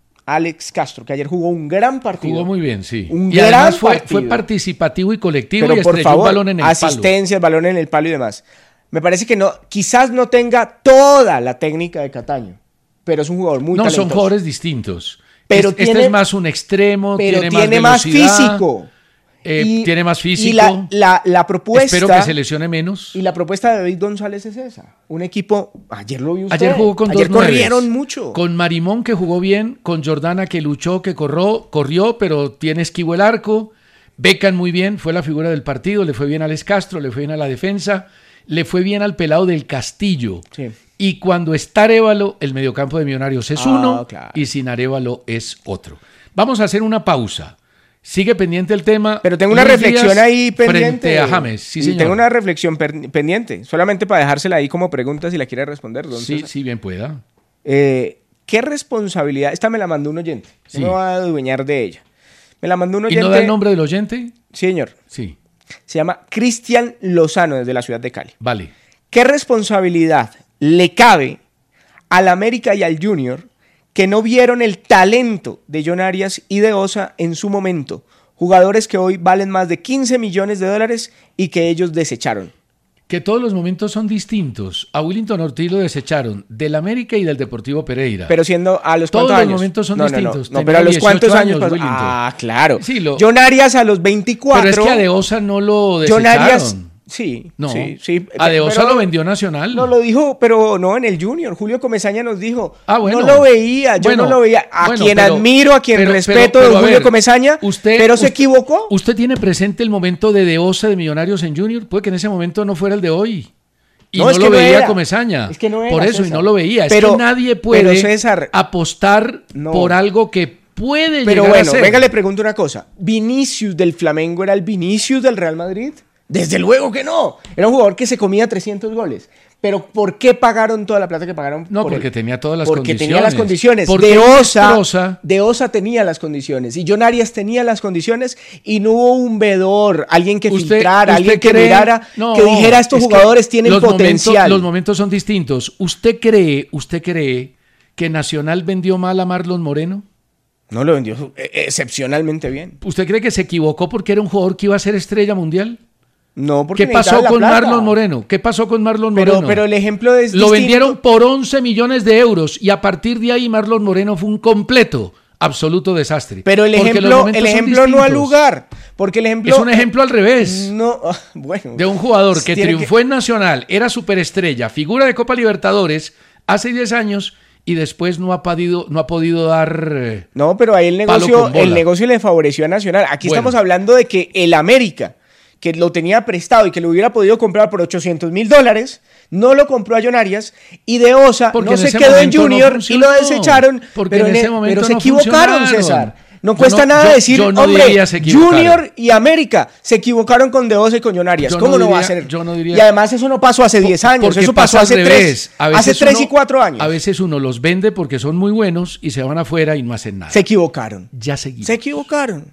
Alex Castro, que ayer jugó un gran partido. Jugó muy bien, sí. Un y gran además fue, partido. fue participativo y colectivo Pero y por estrelló favor, un balón en el palo. asistencia, el balón en el palo y demás. Me parece que no, quizás no tenga toda la técnica de Cataño, pero es un jugador muy No, talentoso. son jugadores distintos. Pero este tiene- es más un extremo, pero tiene, tiene más más velocidad, físico. eh, Y- tiene más físico. Y la, la, la propuesta. Espero que se lesione menos. Y la propuesta de David González es esa. Un equipo. Ayer lo vi usted. Ayer jugó con Ayer dos nueves. corrieron mucho. Con Marimón, que jugó bien, con Jordana, que luchó, que corrió, corrió, pero tiene esquivo el arco. Beckham muy bien, fue la figura del partido, le fue bien a Alex Castro, le fue bien a la defensa, le fue bien al pelado del Castillo. Sí. Y cuando está Arévalo, el mediocampo de Millonarios es Ah, uno claro. y sin Arévalo es otro. Vamos a hacer una pausa. Sigue pendiente el tema. Pero tengo una Luis reflexión Díaz ahí pendiente. Frente a James, sí, Y señor. tengo una reflexión per- pendiente. Solamente para dejársela ahí como pregunta si la quiere responder, don Sí, César. sí, bien pueda. Eh, ¿Qué responsabilidad? Esta me la mandó un oyente. Sí. No me va a adueñar de ella. Me la mandó un ¿Y oyente. no da el nombre del oyente? Sí, señor. Sí, Se llama Cristian Lozano, desde la ciudad de Cali. vale. ¿Qué responsabilidad le cabe al América y al Junior que no vieron el talento de John Arias y de Osa en su momento? Jugadores que hoy valen más de quince millones de dólares y que ellos desecharon. Que todos los momentos son distintos. A Willington Ortiz lo desecharon del América y del Deportivo Pereira. Pero siendo a los Todos cuántos los años. momentos son No, no, no, distintos. No, Tenía pero a los dieciocho cuántos años. años, pasó? Willington. Ah, claro. Sí, lo- John Arias a los veinticuatro. Pero es que a De Osa no lo John desecharon. Arias. Sí, No, sí, sí. a De Osa pero- lo vendió Nacional. No lo dijo, pero no en el Junior. Julio Comesaña nos dijo, Ah, bueno. no lo veía, yo Bueno, no lo veía. A bueno, quien pero- admiro, a quien pero- respeto, pero- pero, don a Julio ver, Comesaña, usted- pero se usted- equivocó. ¿Usted tiene presente el momento de De Osa de Millonarios en Junior? Puede que en ese momento no fuera el de hoy. Y No, no, es lo que no veía era. Comesaña. Es que no era, Por eso, y César. no lo veía. Es Pero- que nadie puede pero, César, apostar no. por algo que puede Pero llegar bueno, a ser. venga, le pregunto una cosa. ¿Vinicius del Flamengo era el Vinicius del Real Madrid? Desde luego que no. Era un jugador que se comía trescientos goles. Pero ¿por qué pagaron toda la plata que pagaron? No, por porque él? tenía todas las porque condiciones. tenía las condiciones. Porque De él Osa, destroza. De Osa tenía las condiciones. Y John Arias tenía las condiciones. Y no hubo un vedor, alguien que Usted- filtrara, usted alguien que cree- mirara, No, que dijera estos es que jugadores tienen los potencial. Momentos, los momentos son distintos. ¿Usted cree, usted cree que Nacional vendió mal a Marlon Moreno? No lo vendió eh, excepcionalmente bien. ¿Usted cree que se equivocó porque era un jugador que iba a ser estrella mundial? No, porque ¿Qué pasó necesitaba la con plata. Marlon Moreno? ¿Qué pasó con Marlon Pero, Moreno? pero el ejemplo es Lo distinto. vendieron por once millones de euros y a partir de ahí Marlon Moreno fue un completo, absoluto desastre. Pero el Porque los ejemplo, momentos el son ejemplo no al distintos. lugar. Porque el ejemplo. Es un ejemplo al revés. No, ah, bueno. De un jugador que Tiene triunfó en Nacional, era superestrella, figura de Copa Libertadores hace diez años y después no ha podido, no ha podido dar... eh, No, pero ahí el Palo negocio, con bola. el negocio le favoreció a Nacional. Aquí Bueno. estamos hablando de que el América, que lo tenía prestado y que lo hubiera podido comprar por ochocientos mil dólares, no lo compró a John Arias y de Osa Porque no en se ese quedó en momento no Junior y funcionó. lo desecharon. Porque pero en e- ese momento pero se no equivocaron, funcionaron. César. No Yo cuesta no- nada yo- decir, yo no hombre, diría se equivocaron. Junior y América se equivocaron con De Osa y con John Arias. Yo ¿Cómo no no, va a diría- ser? yo no diría- Y además eso no pasó hace diez años, Porque eso pasó pasa hace al tres, revés. A hace veces tres uno- y cuatro años. A veces uno los vende porque son muy buenos y se van afuera y no hacen nada. Se equivocaron. Ya seguimos. Se equivocaron.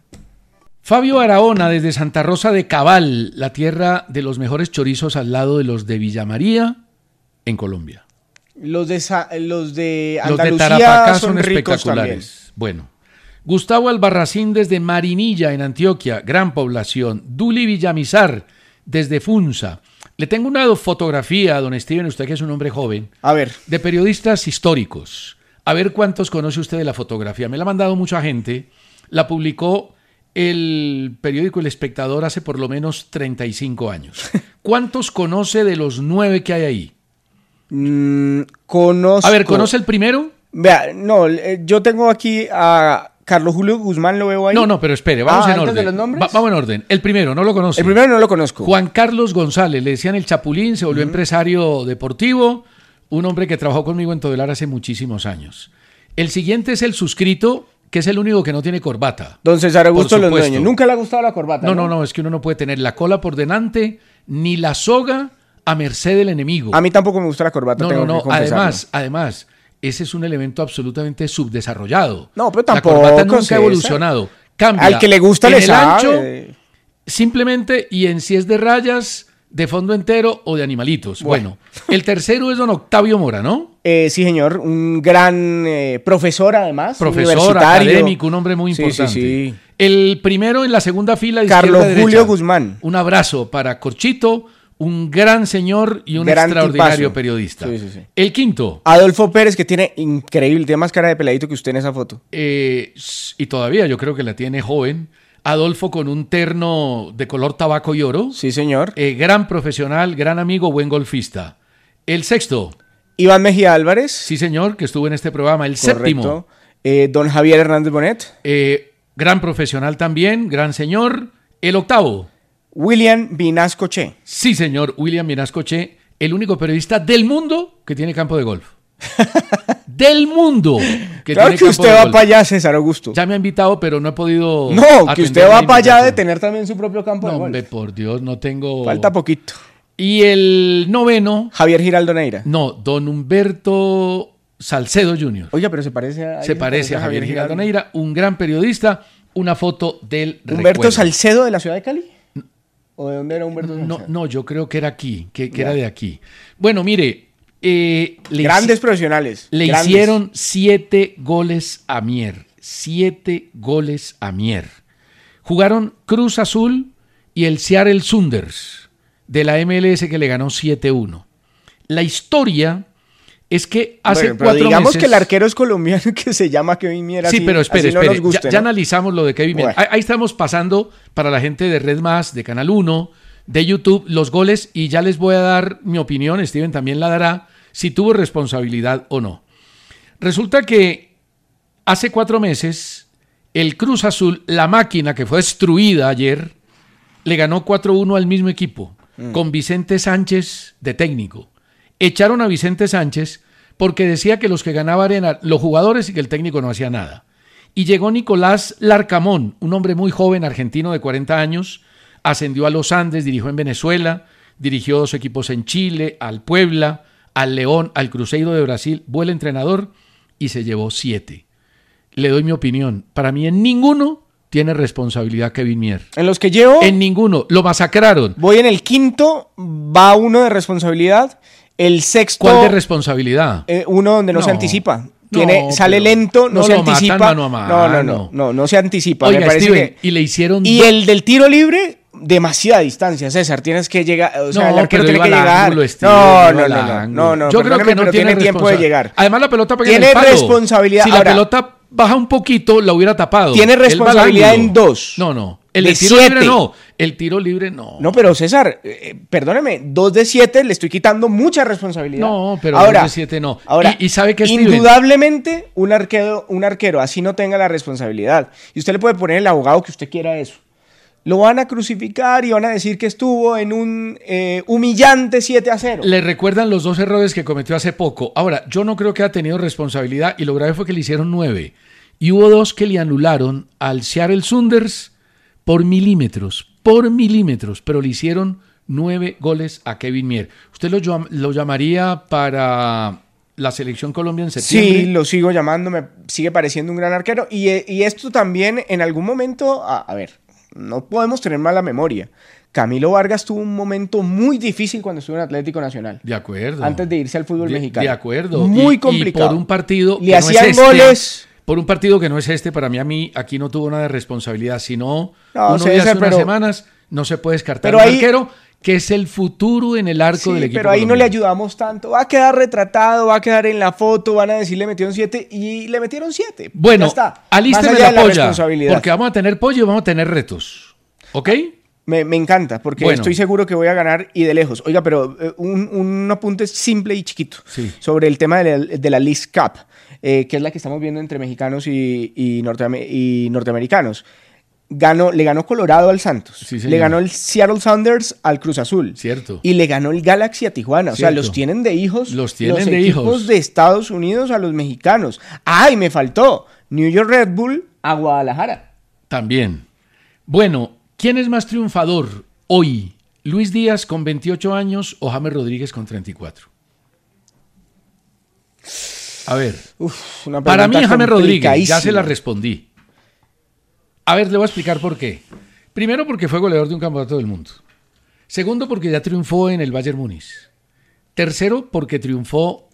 Fabio Araona desde Santa Rosa de Cabal, la tierra de los mejores chorizos al lado de los de Villa María, en Colombia. Los de, Sa- los de Los de Andalucía Tarapacá son son ricos espectaculares. también. Bueno, Gustavo Albarracín desde Marinilla, en Antioquia, gran población. Duli Villamizar desde Funza. Le tengo una fotografía, don Steven, usted que es un hombre joven, A ver, de periodistas históricos. A ver cuántos conoce usted de la fotografía. Me la ha mandado mucha gente. La publicó el periódico El Espectador hace por lo menos treinta y cinco años. ¿Cuántos conoce de los nueve que hay ahí? mm, conozco... A ver, ¿conoce el primero? Vea, no, eh, yo tengo aquí a Carlos Julio Guzmán, lo veo ahí. No, no, pero espere, vamos Ah, en ¿antes orden. de los nombres? Va- vamos en orden. El primero, no lo conoce. El primero no lo conozco. Juan Carlos González, le decían el Chapulín, se volvió uh-huh. empresario deportivo, un hombre que trabajó conmigo en Todelar hace muchísimos años. El siguiente es el suscrito, que es el único que no tiene corbata. Don César Augusto Por supuesto. Londoño. Nunca le ha gustado la corbata, No, ¿no? no, no, es que uno no puede tener la cola por delante ni la soga a merced del enemigo. A mí tampoco me gusta la corbata, No, tengo no, no, que confesarlo. además, además, ese es un elemento absolutamente subdesarrollado. No, pero tampoco, La corbata nunca César. ha evolucionado. Cambia Al que le gusta en le el sabe. ancho, simplemente, y en si es de rayas, de fondo entero o de animalitos. Bueno, bueno el tercero es don Octavio Mora, ¿no? Eh, sí, señor, un gran eh, profesor además, Profesor, universitario. académico, un hombre muy Sí, importante. sí, sí. El primero en la segunda fila de Carlos izquierda a Julio derecha. Guzmán. Un abrazo para Corchito, un gran señor y un Gran extraordinario tipazo. periodista. Sí, sí, sí. El quinto. Adolfo Pérez, que tiene increíble, tiene más cara de peladito que usted en esa foto. Eh, y todavía yo creo que la tiene joven. Adolfo con un terno de color tabaco y oro. Sí, señor. Eh, gran profesional, gran amigo, buen golfista. El sexto. Iván Mejía Álvarez. Sí, señor, que estuvo en este programa. El Correcto. séptimo. Eh, don Javier Hernández Bonet. Eh, gran profesional también, gran señor. El octavo. William Vinascoche. Sí, señor, William Vinascoche, el único periodista del mundo que tiene campo de golf. Del mundo que Claro tiene que campo usted de va golf. para allá, César Augusto. Ya me ha invitado, pero no he podido. No, que atender usted la va para allá de invitación. tener también su propio campo No, de hombre, golf. por Dios, no tengo. Falta poquito. Y el noveno, Javier Giraldo Neira. no, don Humberto Salcedo junior Oiga, pero se parece a... Se parece a Javier Giraldo Neira, un gran periodista. Una foto del ¿Humberto recuerdo. Salcedo de la ciudad de Cali? ¿O de dónde era Humberto No, Salcedo? no, yo creo que era aquí, que, que Ya. era de aquí. Bueno, mire, eh, le Grandes profesionales. Le grandes. hicieron siete goles a Mier. Siete goles a Mier. Jugaron Cruz Azul y el Seattle Sounders de la M L S que le ganó siete uno. La historia es que hace Bueno, pero cuatro digamos meses... que el arquero es colombiano que se llama Kevin Mier. Sí, así- pero espere, así no espere. nos guste, ya, ya ¿no? analizamos lo de Kevin Mier. Bueno. Ahí, ahí estamos pasando para la gente de Red Más, de Canal uno, de YouTube, los goles, y ya les voy a dar mi opinión, Steven también la dará, si tuvo responsabilidad o no. Resulta que hace cuatro meses, el Cruz Azul, la máquina que fue destruida ayer, le ganó cuatro uno al mismo equipo, mm. con Vicente Sánchez de técnico. Echaron a Vicente Sánchez porque decía que los que ganaban eran los jugadores y que el técnico no hacía nada. Y llegó Nicolás Larcamón, un hombre muy joven, argentino de cuarenta años, ascendió a los Andes, dirigió en Venezuela, dirigió dos equipos en Chile, al Puebla, al León, al Cruzeiro de Brasil, fue el entrenador y se llevó siete. Le doy mi opinión. Para mí en ninguno tiene responsabilidad Kevin Mier. En los que llevo, En ninguno. Lo masacraron. voy en el quinto, va uno de responsabilidad. El sexto, ¿Cuál de responsabilidad? eh, uno donde no, No, se anticipa. no, Tiene, sale pero lento, no, no se lo anticipa. matan mano a mano. No, no, no, no, no se anticipa. Oiga, me parece Steven, que... y le hicieron... Y do- el del tiro libre, demasiada distancia, César. Tienes que llegar, o sea, No, el arquero pero tiene iba que al llegar. ángulo, Steven, no, iba no, al no, no, ángulo. no, no, Yo creo que perdóneme, no pero tiene, tiene tiempo de responsa- llegar. Además la pelota pega en Tiene el palo. responsabilidad. Si la Ahora, pelota baja un poquito, la hubiera tapado. Tiene Él va al responsabilidad ángulo. en dos. No, no. El De de tiro siete. libre no. El tiro libre no. No, pero César, eh, perdóneme, dos de siete le estoy quitando mucha responsabilidad. No, pero ahora, dos de siete no. Ahora, Y- y ¿sabe qué, Steven? indudablemente un arquero, un arquero así no tenga la responsabilidad. Y usted le puede poner el abogado que usted quiera a eso. Lo van a crucificar y van a decir que estuvo en un eh, humillante siete a cero. Le recuerdan los dos errores que cometió hace poco. Ahora, yo no creo que haya tenido responsabilidad y lo grave fue que le hicieron nueve. Y hubo dos que le anularon al Seattle Sounders por milímetros, por milímetros, pero le hicieron nueve goles a Kevin Mier. ¿Usted lo, llam- lo llamaría para la selección Colombia en septiembre? Sí, lo sigo llamando, me sigue pareciendo un gran arquero. Y, eh, y esto también en algún momento, a, a ver, no podemos tener mala memoria. Camilo Vargas tuvo un momento muy difícil cuando estuvo en Atlético Nacional. De acuerdo. Antes de irse al fútbol de, mexicano. De acuerdo. Muy y, complicado. Y por un partido Le que hacían no es goles. Este, por un partido que no es este, para mí, a mí aquí no tuvo nada de responsabilidad. Sino no, uno César, de hace pero, unas semanas no se puede descartar pero un ahí, arquero que es el futuro en el arco sí, del equipo pero ahí colombiano. no le ayudamos tanto. Va a quedar retratado, va a quedar en la foto, van a decir le metieron siete y le metieron siete. Bueno, ya está. alísteme la, la polla, la porque vamos a tener pollo y vamos a tener retos. ¿Ok? Me, me encanta, porque bueno. estoy seguro que voy a ganar y de lejos. Oiga, pero eh, un, un apunte simple y chiquito sí. sobre el tema de la, de la Leagues Cup, eh, que es la que estamos viendo entre mexicanos y, y, norteamer y norteamericanos. Ganó, le ganó Colorado al Santos, sí, le ganó el Seattle Sounders al Cruz Azul. Cierto. Y le ganó el Galaxy a Tijuana. Cierto. O sea, los tienen de hijos los, tienen los de equipos hijos. de Estados Unidos a los mexicanos. ¡Ay, me faltó! New York Red Bull a Guadalajara. También. Bueno, ¿quién es más triunfador hoy? ¿Luis Díaz con veintiocho años o James Rodríguez con treinta y cuatro? A ver. Uf, una para mí James Rodríguez, ya se la respondí. A ver, le voy a explicar por qué. Primero, porque fue goleador de un campeonato del mundo. Segundo, porque ya triunfó en el Bayern Múnich. Tercero, porque triunfó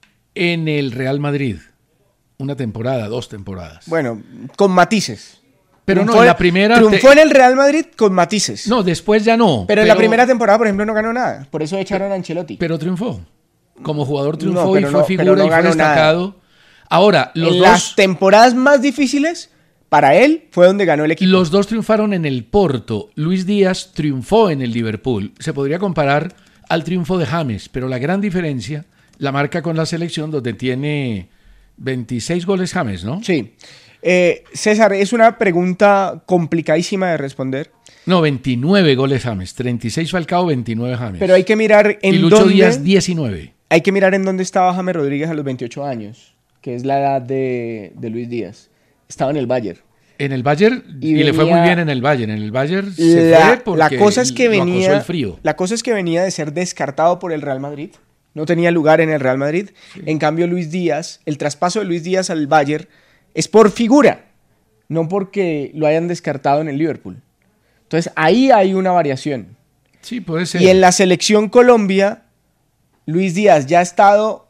en el Real Madrid. Una temporada, dos temporadas. Bueno, con matices. Pero triunfó no, en la primera... Triunfó te... en el Real Madrid con matices. No, después ya no. Pero, pero en la primera temporada, por ejemplo, no ganó nada. Por eso echaron a Ancelotti. Pero triunfó. Como jugador triunfó no, y fue no, figura no y fue destacado. Nada. Ahora, los en dos... las temporadas más difíciles... Para él fue donde ganó el equipo. Los dos triunfaron en el Porto. Luis Díaz triunfó en el Liverpool. Se podría comparar al triunfo de James, pero la gran diferencia la marca con la selección, donde tiene veintiséis goles James, ¿no? Sí. Eh, César, es una pregunta complicadísima de responder. No, veintinueve goles James. treinta y seis Falcao, veintinueve James. Pero hay que mirar en y Lucho dónde... Díaz, diecinueve. Hay que mirar en dónde estaba James Rodríguez a los veintiocho años, que es la edad de, de Luis Díaz. Estaba en el Bayern. En el Bayern y, y venía, le fue muy bien en el Bayern. En el Bayern se la, fue porque la cosa es que lo venía, acosó el frío. La cosa es que venía de ser descartado por el Real Madrid. No tenía lugar en el Real Madrid. Sí. En cambio, Luis Díaz, el traspaso de Luis Díaz al Bayern es por figura, no porque lo hayan descartado en el Liverpool. Entonces, ahí hay una variación. Sí, puede ser. Y en la selección Colombia, Luis Díaz ya ha estado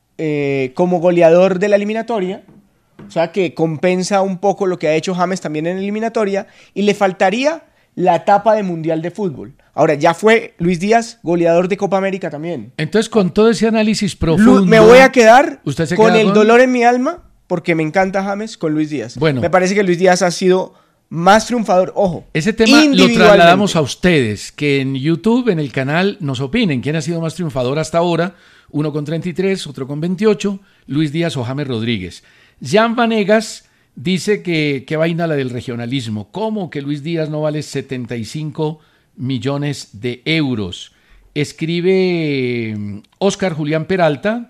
eh, como goleador de la eliminatoria. O sea que compensa un poco lo que ha hecho James también en la eliminatoria y le faltaría la etapa de Mundial de Fútbol. Ahora, ya fue Luis Díaz goleador de Copa América también. Entonces, con todo ese análisis profundo... Me voy a quedar ¿usted se con queda el con... dolor en mi alma porque me encanta James con Luis Díaz. Bueno. Me parece que Luis Díaz ha sido más triunfador. Ojo, ese tema lo trasladamos a ustedes, que en YouTube, en el canal, nos opinen quién ha sido más triunfador hasta ahora. Uno con treinta y tres, otro con veintiocho, Luis Díaz o James Rodríguez. Jan Vanegas dice que qué vaina la del regionalismo. ¿Cómo que Luis Díaz no vale setenta y cinco millones de euros? Escribe Oscar Julián Peralta.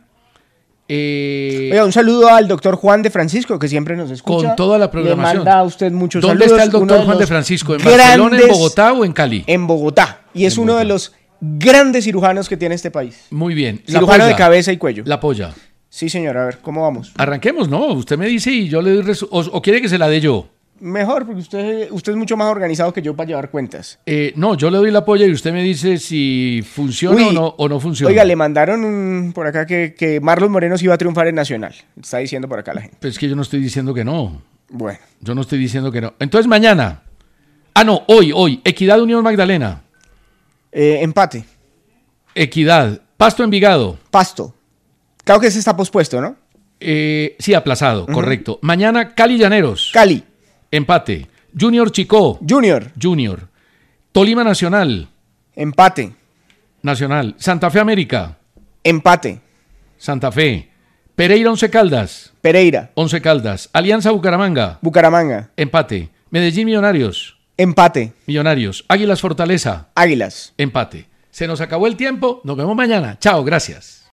Eh, Oiga, un saludo al doctor Juan de Francisco, que siempre nos escucha. Con toda la programación. Le manda a usted muchos ¿Dónde saludos. está el doctor Juan de Francisco? ¿En Barcelona, en Bogotá o en Cali? En Bogotá. Y es en uno Bogotá. de los grandes cirujanos que tiene este país. Muy bien. Cirujano de cabeza y cuello. La polla. Sí, señor. A ver, ¿cómo vamos? Arranquemos, ¿no? Usted me dice y yo le doy... Resu- o, ¿O quiere que se la dé yo? Mejor, porque usted, usted es mucho más organizado que yo para llevar cuentas. Eh, no, yo le doy la polla y usted me dice si funciona Uy, o, no, o no funciona. Oiga, le mandaron un, por acá que, que Marlon Moreno sí iba a triunfar en Nacional. Está diciendo por acá la gente. Pues es que yo no estoy diciendo que no. Bueno. Yo no estoy diciendo que no. Entonces mañana. Ah, no, hoy, hoy. Equidad Unión Magdalena. Eh, empate. Equidad. Pasto Envigado. Pasto. Claro que ese está pospuesto, ¿no? Eh, sí, aplazado, uh-huh. Correcto. Mañana Cali Llaneros. Cali. Empate. Junior Chicó. Junior. Junior. Tolima Nacional. Empate. Nacional. Santa Fe América. Empate. Santa Fe. Pereira Once Caldas. Pereira. Once Caldas. Alianza Bucaramanga. Bucaramanga. Empate. Medellín Millonarios. Empate. Millonarios. Águilas Fortaleza. Águilas. Empate. Se nos acabó el tiempo. Nos vemos mañana. Chao, gracias.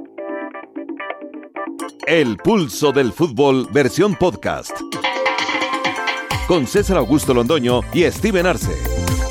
El pulso del fútbol versión podcast. Con César Augusto Londoño y Steven Arce.